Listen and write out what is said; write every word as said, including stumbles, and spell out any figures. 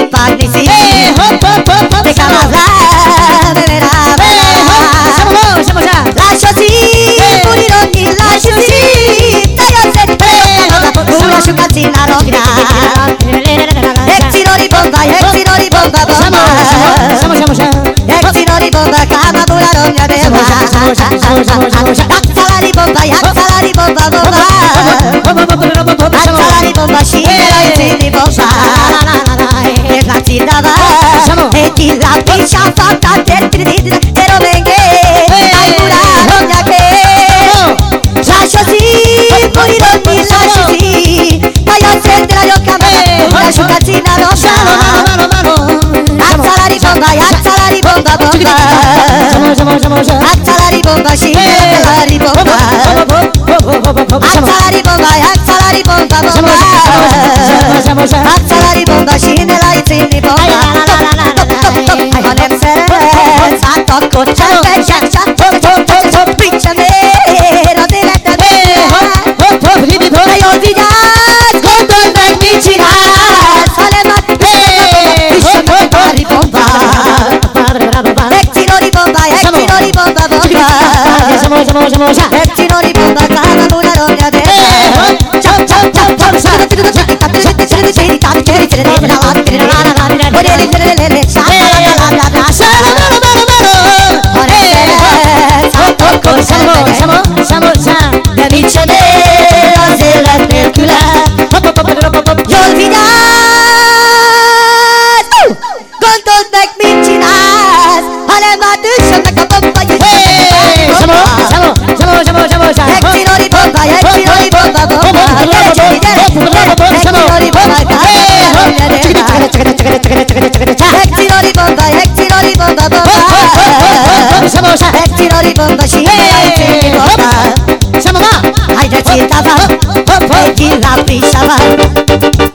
hipócrisia. Ei, hop, hop, hop, hop, Fica chamou. mais lá, beberá, Ei, hop, chamou, chamou já. Lasciasi, purironi, lasciasi. Dai a sette, pura sciucatina rovina. Exirori bomba, exirori bomba, bomba. Chamou, chamou, chamou. Exirori bomba, kama pura rovina beba. Salari bomba, salari bomba, bomba. Salari bomba, scina e senti bomba. E la ti dava, e ti la piscia fatta te ti ti te lo venghe. Dai pura rovina che. Lasciasi, purironi, lasciasi. Dai a sette la giocama, pura sciucatina rovina. Salari bomba, salari bomba, bomba. Salari bomba, scina, salari bomba. Salari bomba, salari bomba, bomba. Salari bomba, scina, la senti bomba. Hanem szerelmet, áttakot cseppet, cseppet, picsamér, az életedben. De jól vigyázz, gondold meg, mit csinálsz, hanem hát visszamegy pári bombát. Exinori bomba, exinori bomba, bomba. Exinori bomba, káma buna rovja de. Csap, csap, csap, csap, csap, de mit csinál az élet nélküle? Jól vigyázz! Gondold meg, mit csinálsz, hanem már üssenek a bomba. Exinori bomba, exinori bomba, bomba. Exinori bomba, exinori bomba, exinori bomba, bomba. Exinori bomba, scina, bomba. Hai già citava, e chi la pisciava.